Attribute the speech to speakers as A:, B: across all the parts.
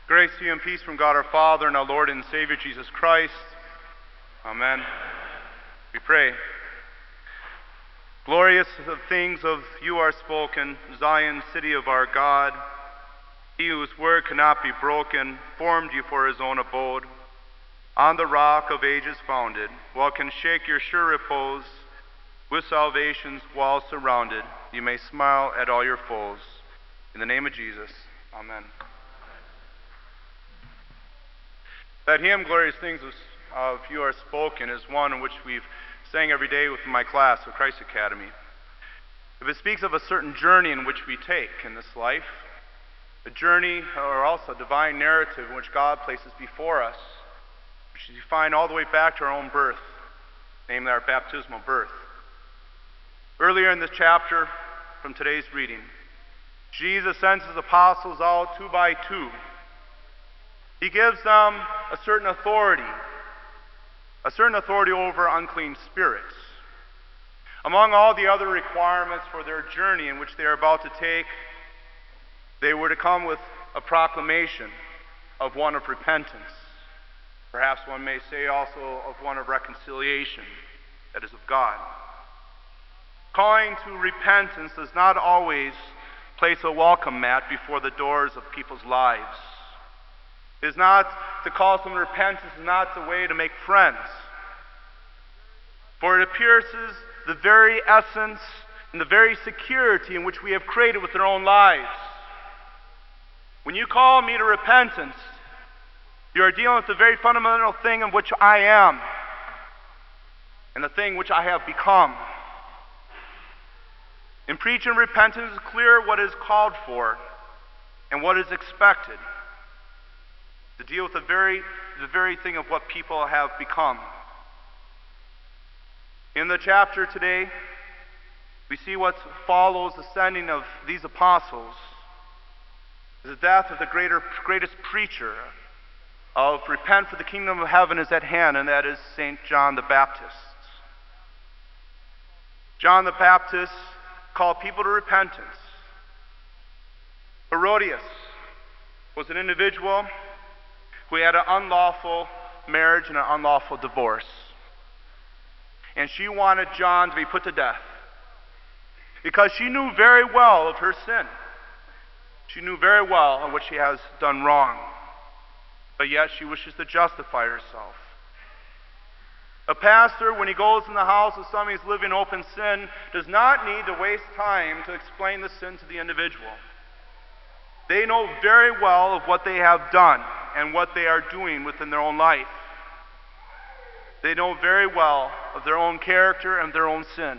A: Grace to you and peace from God our Father and our Lord and Savior Jesus Christ. Amen. We pray. Glorious things of you are spoken, Zion, city of our God. He whose word cannot be broken, formed you for his own abode. On the rock of ages founded, what can shake your sure repose? With salvation's wall surrounded, you may smile at all your foes. In the name of Jesus, amen. That hymn, Glorious Things of You Are Spoken, is one in which we've sang every day with my class of Christ Academy. If it speaks of a certain journey in which we take in this life, a journey or also a divine narrative in which God places before us, which you find all the way back to our own birth, namely our baptismal birth. Earlier in this chapter from today's reading, Jesus sends his apostles out 2 by 2. He gives them a certain authority over unclean spirits. Among all the other requirements for their journey in which they are about to take, they were to come with a proclamation of one of repentance. Perhaps one may say also of one of reconciliation, that is of God. Calling to repentance does not always place a welcome mat before the doors of people's lives. It is not to call someone to repentance is not the way to make friends. For it pierces the very essence and the very security in which we have created with our own lives. When you call me to repentance, you are dealing with the very fundamental thing in which I am and the thing which I have become. In preaching repentance, it is clear what is called for and what is expected, to deal with the very thing of what people have become. In the chapter today, we see what follows the sending of these apostles, the death of the greatest preacher of repent, for the kingdom of heaven is at hand, and that is St. John the Baptist. John the Baptist called people to repentance. Herodias was an individual who had an unlawful marriage and an unlawful divorce. And she wanted John to be put to death because she knew very well of her sin. She knew very well of what she has done wrong, but yet she wishes to justify herself. A pastor, when he goes in the house of somebody who's living open sin, does not need to waste time to explain the sin to the individual. They know very well of what they have done and what they are doing within their own life. They know very well of their own character and their own sin.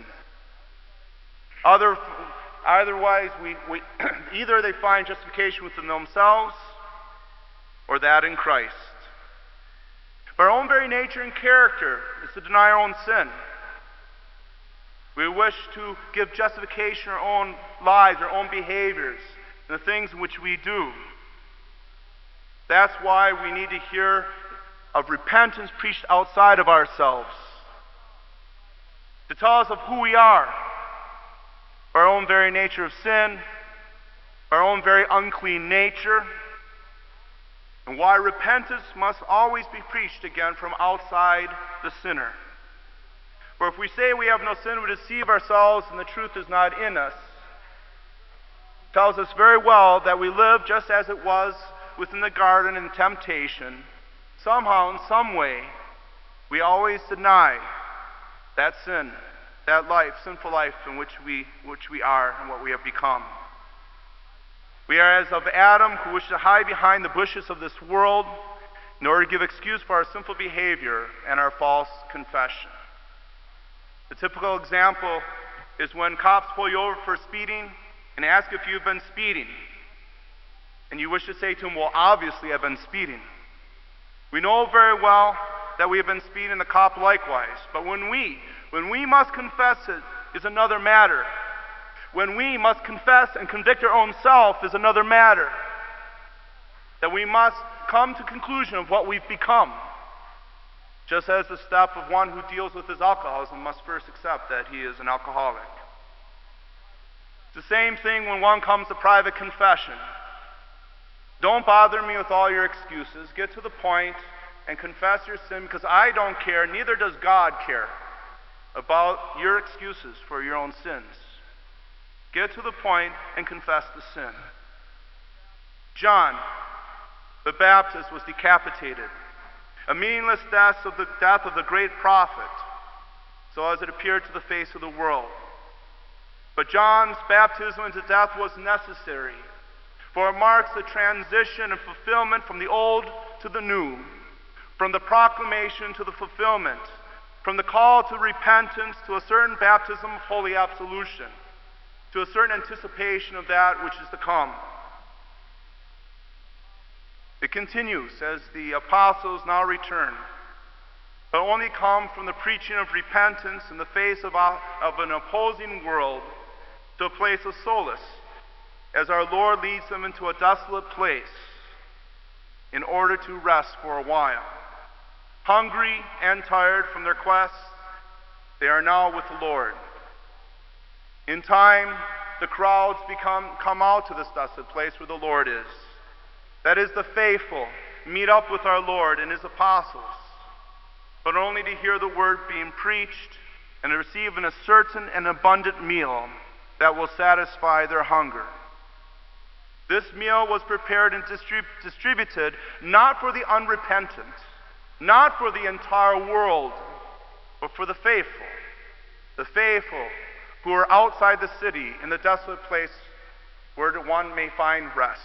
A: Otherwise, either they find justification within themselves or that in Christ. But our own very nature and character is to deny our own sin. We wish to give justification to our own lives, our own behaviors, and the things in which we do. That's why we need to hear of repentance preached outside of ourselves, to tell us of who we are, our own very nature of sin, our own very unclean nature, and why repentance must always be preached again from outside the sinner. For if we say we have no sin, we deceive ourselves and the truth is not in us. It tells us very well that we live just as it was within the garden in temptation. Somehow, in some way, we always deny that sin, that life, sinful life in which we are and what we have become. We are as of Adam, who wished to hide behind the bushes of this world in order to give excuse for our sinful behavior and our false confession. The typical example is when cops pull you over for speeding and ask if you've been speeding. And you wish to say to them, well, obviously I've been speeding. We know very well that we have been speeding, the cop likewise. But when we must confess it is another matter. When we must confess and convict our own self is another matter. That we must come to conclusion of what we've become. Just as the step of one who deals with his alcoholism must first accept that he is an alcoholic. It's the same thing when one comes to private confession. Don't bother me with all your excuses. Get to the point and confess your sin, because I don't care, neither does God care about your excuses for your own sins. Get to the point and confess the sin. John the Baptist was decapitated, a meaningless death of the great prophet, so as it appeared to the face of the world. But John's baptism into death was necessary, for it marks the transition and fulfillment from the old to the new, from the proclamation to the fulfillment, from the call to repentance to a certain baptism of holy absolution, to a certain anticipation of that which is to come. It continues as the apostles now return, but only come from the preaching of repentance in the face of an opposing world to a place of solace, as our Lord leads them into a desolate place in order to rest for a while. Hungry and tired from their quest, they are now with the Lord. In time, the crowds come out to this desolate place where the Lord is. That is, the faithful meet up with our Lord and his apostles, but only to hear the word being preached and to receive a certain and abundant meal that will satisfy their hunger. This meal was prepared and distributed not for the unrepentant, not for the entire world, but for the faithful who are outside the city in the desolate place where one may find rest.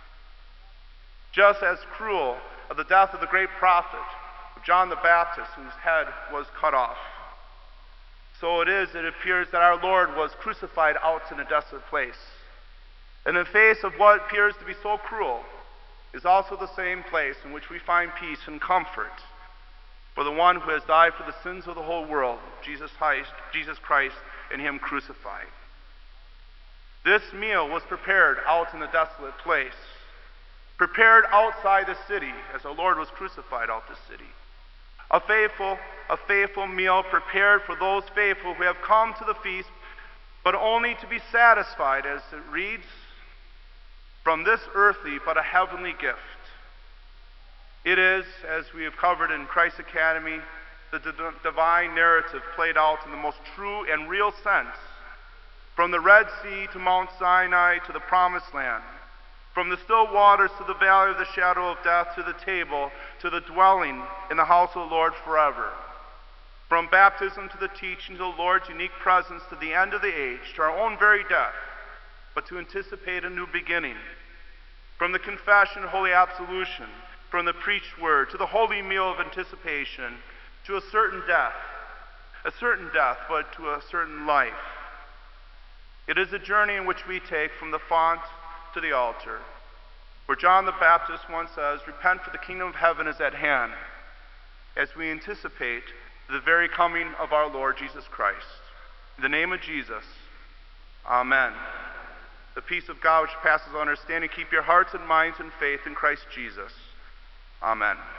A: Just as cruel of the death of the great prophet, John the Baptist, whose head was cut off, so it appears that our Lord was crucified out in a desolate place. And in the face of what appears to be so cruel is also the same place in which we find peace and comfort for the one who has died for the sins of the whole world, Jesus Christ, and him crucified. This meal was prepared out in the desolate place, prepared outside the city as our Lord was crucified out the city. A faithful meal prepared for those faithful who have come to the feast, but only to be satisfied, as it reads, from this earthly but a heavenly gift. It is, as we have covered in Christ Academy, the divine narrative played out in the most true and real sense, from the Red Sea to Mount Sinai to the Promised Land, from the still waters to the valley of the shadow of death, to the table, to the dwelling in the house of the Lord forever. From baptism to the teaching to the Lord's unique presence, to the end of the age, to our own very death, but to anticipate a new beginning. From the confession and holy absolution, from the preached word, to the holy meal of anticipation, to a certain death, but to a certain life. It is a journey in which we take from the font to the altar, where John the Baptist once says, "Repent, for the kingdom of heaven is at hand," as we anticipate the very coming of our Lord Jesus Christ. In the name of Jesus, amen. The peace of God which passes all understanding, keep your hearts and minds in faith in Christ Jesus. Amen.